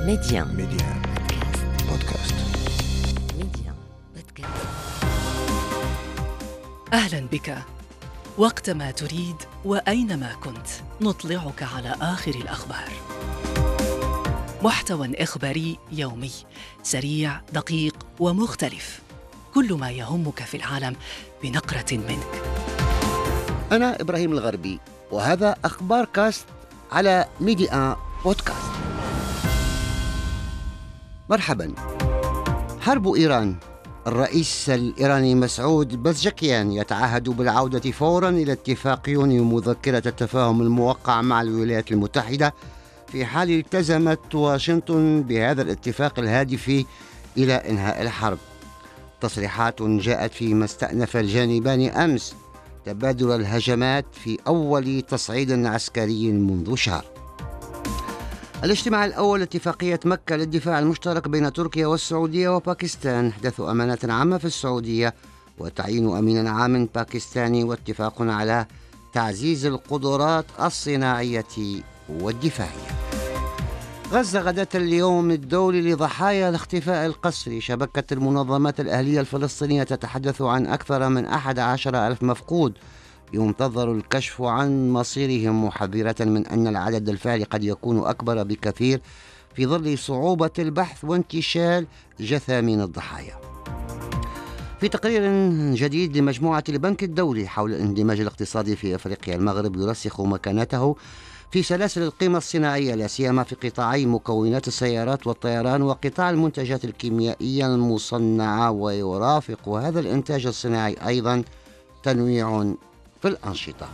ميديان بودكاست. أهلا بك. وقتما تريد وأينما كنت نطلعك على آخر الأخبار. محتوى إخباري يومي سريع دقيق ومختلف، كل ما يهمك في العالم بنقرة منك. أنا إبراهيم الغربي، وهذا أخبار كاست على ميديان بودكاست. مرحبا. حرب إيران. الرئيس الإيراني مسعود بزشكيان يتعهد بالعودة فورا إلى اتفاق يونيو مذكرة التفاهم الموقع مع الولايات المتحدة في حال التزمت واشنطن بهذا الاتفاق الهادف إلى إنهاء الحرب. تصريحات جاءت فيما استأنف الجانبان أمس تبادل الهجمات في أول تصعيد عسكري منذ شهر. الاجتماع الأول لاتفاقية مكة للدفاع المشترك بين تركيا والسعودية وباكستان، إحداث أمانة عامة في السعودية وتعيين أمين عام باكستاني، واتفاق على تعزيز القدرات الصناعية والدفاعية. غزة غداة اليوم الدولي لضحايا الاختفاء القسري. شبكة المنظمات الأهلية الفلسطينية تتحدث عن أكثر من 11,000 مفقود ينتظر الكشف عن مصيرهم، محذرة من أن العدد الفعلي قد يكون أكبر بكثير في ظل صعوبة البحث وانتشال جثامين الضحايا. في تقرير جديد لمجموعة البنك الدولي حول الاندماج الاقتصادي في أفريقيا، المغرب يرسخ مكانته في سلاسل القيمة الصناعية، لا سيما في قطاعي مكونات السيارات والطيران وقطاع المنتجات الكيميائية المصنعة، ويرافق هذا الإنتاج الصناعي أيضا تنويع في الأنشطة.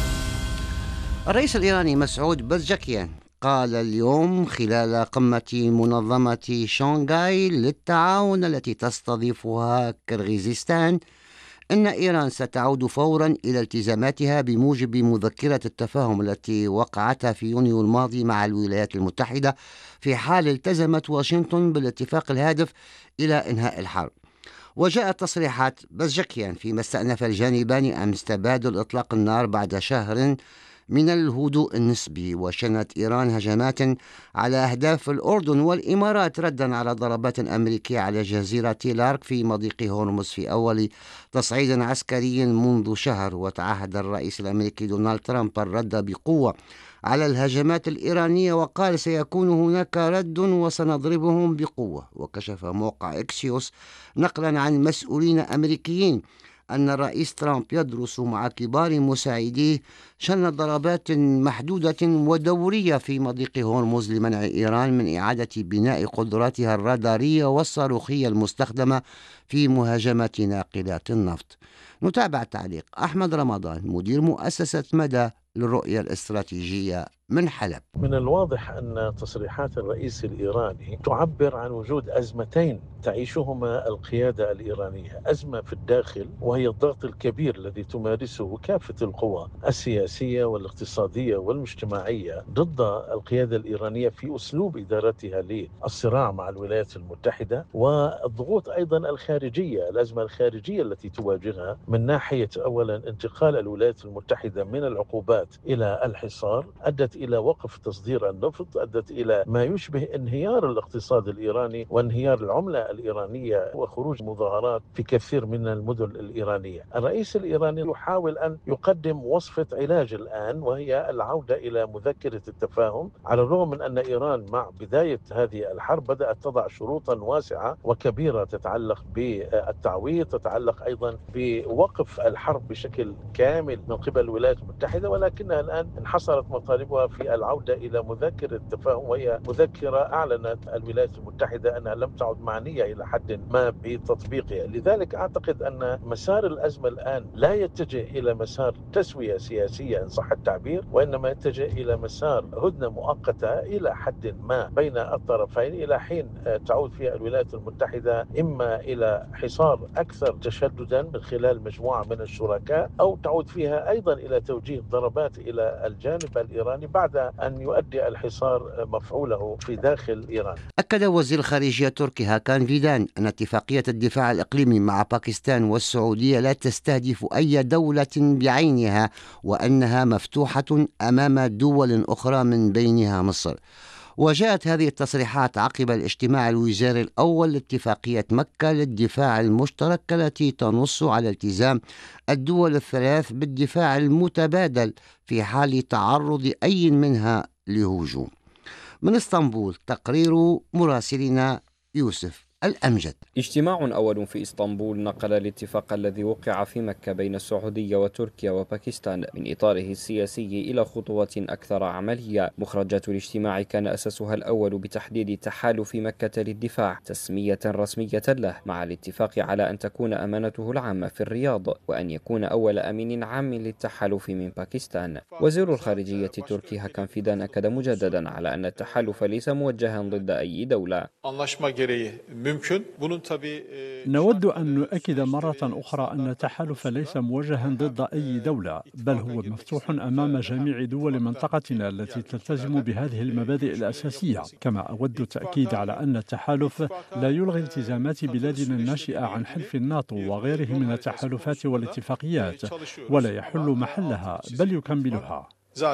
الرئيس الإيراني مسعود بزشكيان قال اليوم خلال قمة منظمة شانغهاي للتعاون التي تستضيفها كرغيزستان إن إيران ستعود فورا إلى التزاماتها بموجب مذكرة التفاهم التي وقعتها في يونيو الماضي مع الولايات المتحدة في حال التزمت واشنطن بالاتفاق الهادف إلى إنهاء الحرب. وجاءت تصريحات بزشكيان فيما استأنف الجانبان أمس تبادل إطلاق النار بعد شهر من الهدوء النسبي. وشنت إيران هجمات على أهداف الأردن والإمارات ردا على ضربات أمريكية على جزيرة لارك في مضيق هرمز في أول تصعيد عسكري منذ شهر. وتعهد الرئيس الأمريكي دونالد ترامب الرد بقوة على الهجمات الإيرانية، وقال سيكون هناك رد وسنضربهم بقوة. وكشف موقع إكسيوس نقلا عن مسؤولين أمريكيين أن الرئيس ترامب يدرس مع كبار مساعديه شن ضربات محدودة ودورية في مضيق هرمز لمنع إيران من إعادة بناء قدراتها الرادارية والصاروخية المستخدمة في مهاجمة ناقلات النفط. نتابع تعليق أحمد رمضان، مدير مؤسسة مدى للرؤية الاستراتيجية من حلب. من الواضح أن تصريحات الرئيس الإيراني تعبر عن وجود أزمتين تعيشهما القيادة الإيرانية، أزمة في الداخل وهي الضغط الكبير الذي تمارسه كافة القوى السياسية والاقتصادية والمجتمعية ضد القيادة الإيرانية في أسلوب إدارتها للصراع مع الولايات المتحدة، والضغوط أيضا الخارجية، الأزمة الخارجية التي تواجهها من ناحية أولا انتقال الولايات المتحدة من العقوبات إلى الحصار، أدت إلى وقف تصدير النفط، أدت إلى ما يشبه انهيار الاقتصاد الإيراني وانهيار العملة الإيرانية وخروج مظاهرات في كثير من المدن الإيرانية. الرئيس الإيراني يحاول أن يقدم وصفة علاج الآن، وهي العودة إلى مذكرة التفاهم، على الرغم من أن إيران مع بداية هذه الحرب بدأت تضع شروطا واسعة وكبيرة تتعلق بالتعويض، تتعلق أيضا بوقف الحرب بشكل كامل من قبل الولايات المتحدة، ولكنها الآن انحصرت مطالبها في العودة إلى مذكرة التفاهم، وهي مذكرة أعلنت الولايات المتحدة أنها لم تعد معنية إلى حد ما بتطبيقها. لذلك أعتقد أن مسار الأزمة الآن لا يتجه إلى مسار تسوية سياسية إن صح التعبير، وإنما يتجه إلى مسار هدنة مؤقتة إلى حد ما بين الطرفين، إلى حين تعود فيها الولايات المتحدة إما إلى حصار أكثر تشددا من خلال مجموعة من الشركاء، أو تعود فيها أيضا إلى توجيه ضربات إلى الجانب الإيراني بعد أن يؤدي الحصار مفعوله في داخل إيران. أكد وزير الخارجية التركي هاكان فيدان أن اتفاقية الدفاع الإقليمي مع باكستان والسعودية لا تستهدف أي دولة بعينها، وأنها مفتوحة أمام دول أخرى من بينها مصر. وجاءت هذه التصريحات عقب الاجتماع الوزاري الأول لاتفاقية مكة للدفاع المشترك التي تنص على التزام الدول الثلاث بالدفاع المتبادل في حال تعرض أي منها لهجوم. من اسطنبول تقرير مراسلنا يوسف الأمجد. اجتماع أول في إسطنبول نقل الاتفاق الذي وقع في مكة بين السعودية وتركيا وباكستان من إطاره السياسي إلى خطوات أكثر عملية. مخرجات الاجتماع كان أساسها الأول بتحديد تحالف مكة للدفاع تسمية رسمية له، مع الاتفاق على أن تكون أمانته العامة في الرياض، وأن يكون أول أمين عام للتحالف من باكستان. وزير الخارجية التركي هاكان فيدان أكد مجددا على أن التحالف ليس موجها ضد أي دولة. نود أن نؤكد مرة أخرى أن التحالف ليس موجها ضد أي دولة، بل هو مفتوح أمام جميع دول منطقتنا التي تلتزم بهذه المبادئ الأساسية. كما أود التأكيد على أن التحالف لا يلغي التزامات بلادنا الناشئة عن حلف الناتو وغيره من التحالفات والاتفاقيات، ولا يحل محلها بل يكملها.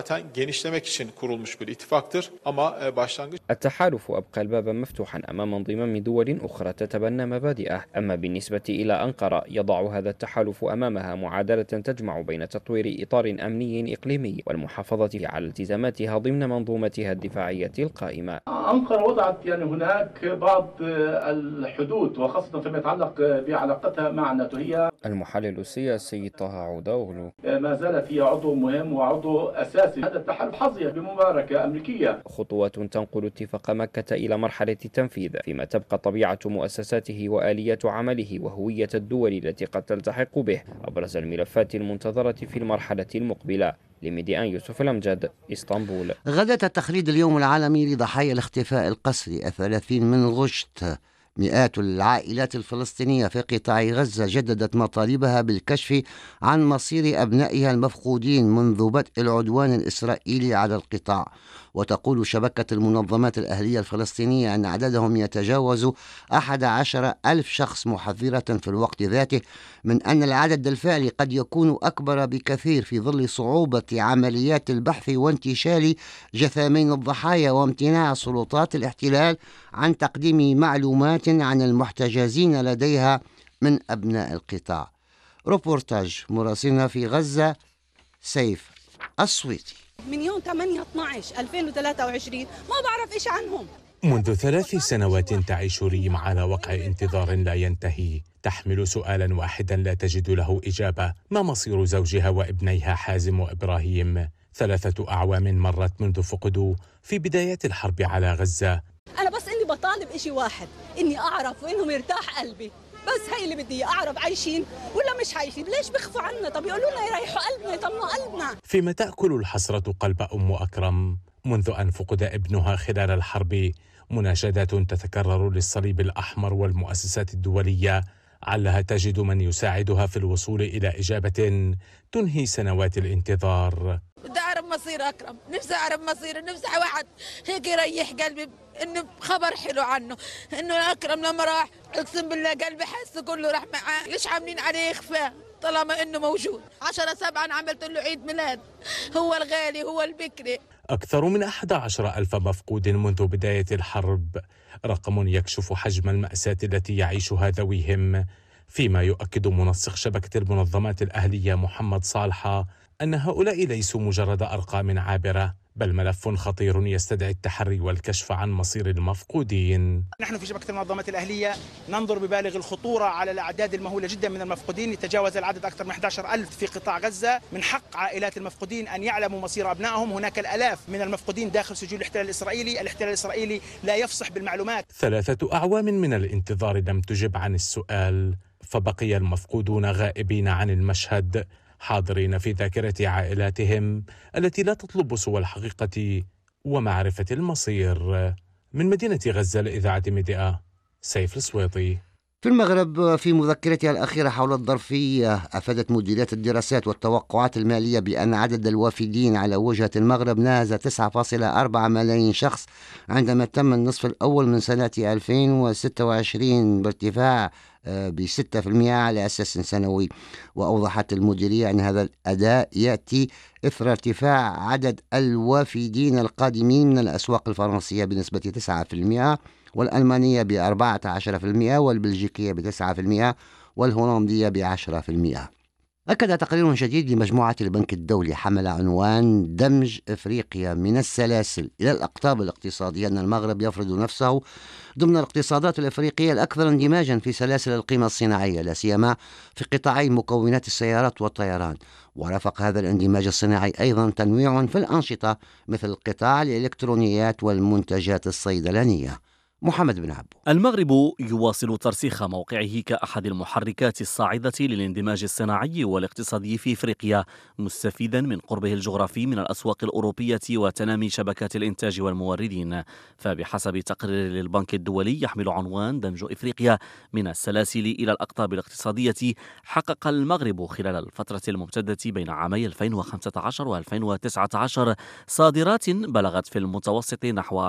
التحالف أبقى الباب مفتوحا أمام انضمام دول أخرى تتبنى مبادئه. أما بالنسبة إلى أنقرة، يضع هذا التحالف أمامها معادلة تجمع بين تطوير إطار أمني إقليمي والمحافظة على التزاماتها ضمن منظومتها الدفاعية القائمة. أنقرة وضعت هناك بعض الحدود، وخاصة فيما يتعلق بعلاقتها مع الناتو. هي المحلل السياسي طه عوداوغلو ما زالت هي عضو مهم وعضو أساسي. هذا التحالف حظي بمباركة أمريكية. خطوات تنقل اتفاق مكة إلى مرحلة التنفيذ، فيما تبقى طبيعة مؤسساته وآلية عمله وهوية الدول التي قد تلتحق به أبرز الملفات المنتظرة في المرحلة المقبلة. لميديان يوسف الأمجد، اسطنبول. غداة تخليد اليوم العالمي لضحايا الاختفاء القسري 30 من غشت. مئات العائلات الفلسطينية في قطاع غزة جددت مطالبها بالكشف عن مصير أبنائها المفقودين منذ بدء العدوان الإسرائيلي على القطاع. وتقول شبكة المنظمات الأهلية الفلسطينية أن عددهم يتجاوز 11,000 شخص، محذرة في الوقت ذاته من أن العدد الفعلي قد يكون أكبر بكثير في ظل صعوبة عمليات البحث وانتشال جثامين الضحايا وامتناع سلطات الاحتلال عن تقديم معلومات عن المحتجزين لديها من أبناء القطاع. روبورتاج مراسلنا في غزة سيف السويطي. من يوم 8/12/2023 ما بعرف إيش عنهم. منذ 3 سنوات تعيش ريم على وقع انتظار لا ينتهي، تحمل سؤالا واحدا لا تجد له إجابة: ما مصير زوجها وابنيها حازم وإبراهيم؟ 3 أعوام مرت منذ فقدوا في بدايات الحرب على غزة. أنا بس إني بطالب إشي واحد، إني أعرف وإنهم يرتاح قلبي، بس هاي اللي بدي أعرف عايشين ولا مش عايشين. ليش بيخفوا عنا؟ طب يقولوا لنا يريحوا قلبنا، يطمنوا قلبنا. فيما تأكل الحسرة قلب أم أكرم منذ أن فقد ابنها خلال الحرب، مناشدات تتكرر للصليب الأحمر والمؤسسات الدولية علها تجد من يساعدها في الوصول إلى إجابة تنهي سنوات الانتظار. بدي أعرف مصير أكرم، نفسي أعرف مصير، نفسي واحد هيك يريح قلبي، إنه خبر حلو عنه، إنه أكرم لما راح أقسم بالله قلبي حس كله راح معاه. ليش عاملين عليه إخفاء طالما إنه موجود؟ 10/7 عملت له عيد ميلاد، هو الغالي هو البكري. أكثر من 11,000 مفقود منذ بداية الحرب، رقم يكشف حجم المأساة التي يعيشها ذويهم، فيما يؤكد منسق شبكة المنظمات الأهلية محمد صالحة أن هؤلاء ليسوا مجرد أرقام عابرة، بل ملف خطير يستدعي التحري والكشف عن مصير المفقودين. نحن في شبكة المنظمات الأهلية ننظر ببالغ الخطورة على الأعداد المهولة جدا من المفقودين، يتجاوز العدد أكثر من 11,000 في قطاع غزة. من حق عائلات المفقودين أن يعلموا مصير أبنائهم. هناك الآلاف من المفقودين داخل سجون الاحتلال الإسرائيلي، الاحتلال الإسرائيلي لا يفصح بالمعلومات. 3 أعوام من الانتظار لم تجب عن السؤال، فبقي المفقودون غائبين عن المشهد، حاضرين في ذاكرة عائلاتهم التي لا تطلب سوى الحقيقة ومعرفة المصير. من مدينة غزة لإذاعة ميديا، سيف السويطي. في المغرب في مذكرتها الأخيرة حول الظرفية أفادت مديرية الدراسات والتوقعات المالية بأن عدد الوافدين على وجهة المغرب ناهز 9.4 ملايين شخص عندما تم النصف الأول من سنة 2026 بارتفاع ب6% على أساس سنوي. وأوضحت المديرية أن هذا الأداء يأتي إثر ارتفاع عدد الوافدين القادمين من الأسواق الفرنسية بنسبة 9%، والألمانية ب14%، والبلجيكية ب9%، والهولندية ب10%. أكد تقرير جديد لمجموعة البنك الدولي حمل عنوان دمج إفريقيا من السلاسل إلى الأقطاب الاقتصادية أن المغرب يفرض نفسه ضمن الاقتصادات الإفريقية الأكثر اندماجا في سلاسل القيمة الصناعية، لا سيما في قطاعي مكونات السيارات والطيران. ورافق هذا الاندماج الصناعي أيضا تنويع في الأنشطة مثل قطاع الإلكترونيات والمنتجات الصيدلانية. محمد بن عبو. المغرب يواصل ترسيخ موقعه كأحد المحركات الصاعدة للاندماج الصناعي والاقتصادي في إفريقيا، مستفيدا من قربه الجغرافي من الأسواق الأوروبية وتنامي شبكات الإنتاج والموردين. فبحسب تقرير للبنك الدولي يحمل عنوان دمج إفريقيا من السلاسل إلى الأقطاب الاقتصادية، حقق المغرب خلال الفترة الممتدة بين عامي 2015 و2019 صادرات بلغت في المتوسط نحو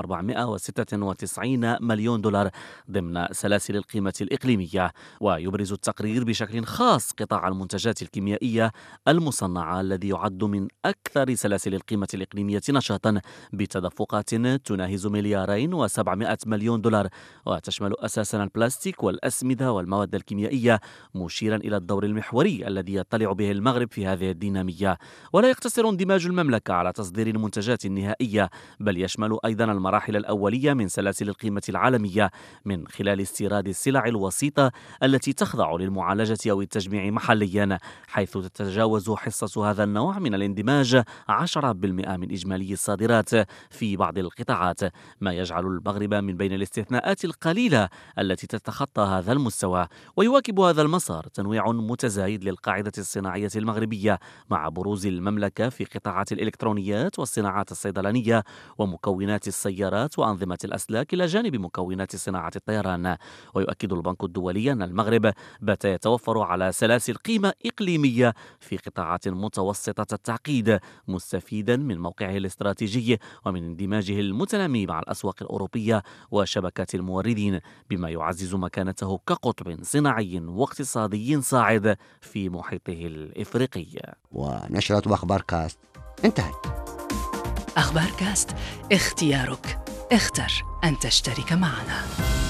496 مليون دولار ضمن سلاسل القيمة الإقليمية. ويبرز التقرير بشكل خاص قطاع المنتجات الكيميائية المصنعة الذي يعد من أكثر سلاسل القيمة الإقليمية نشاطا بتدفقات تناهز 2.7 مليار دولار، وتشمل أساسا البلاستيك والأسمدة والمواد الكيميائية، مشيرا إلى الدور المحوري الذي يطلع به المغرب في هذه الدينامية. ولا يقتصر اندماج المملكة على تصدير المنتجات النهائية، بل يشمل أيضا المراحل الأولية من سلاسل القيمة العالمية من خلال استيراد السلع الوسيطة التي تخضع للمعالجة أو التجميع محليا، حيث تتجاوز حصة هذا النوع من الاندماج 10% من إجمالي الصادرات في بعض القطاعات، ما يجعل المغرب من بين الاستثناءات القليلة التي تتخطى هذا المستوى. ويواكب هذا المسار تنويع متزايد للقاعدة الصناعية المغربية مع بروز المملكة في قطاعات الإلكترونيات والصناعات الصيدلانية ومكونات السيارات وأنظمة الأسلاك إلى جانب مكونات صناعة الطيران. ويؤكد البنك الدولي أن المغرب بات يتوفر على سلاسل قيمة إقليمية في قطاعات متوسطة التعقيد، مستفيدا من موقعه الاستراتيجي ومن اندماجه المتنامي مع الأسواق الأوروبية وشبكات الموردين، بما يعزز مكانته كقطب صناعي واقتصادي صاعد في محيطه الإفريقي. ونشرة أخبار كاست انتهت. أخبار كاست، اختيارك، اختر أن تشترك معنا.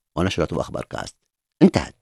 ونشرة أخبار كاست انتهت.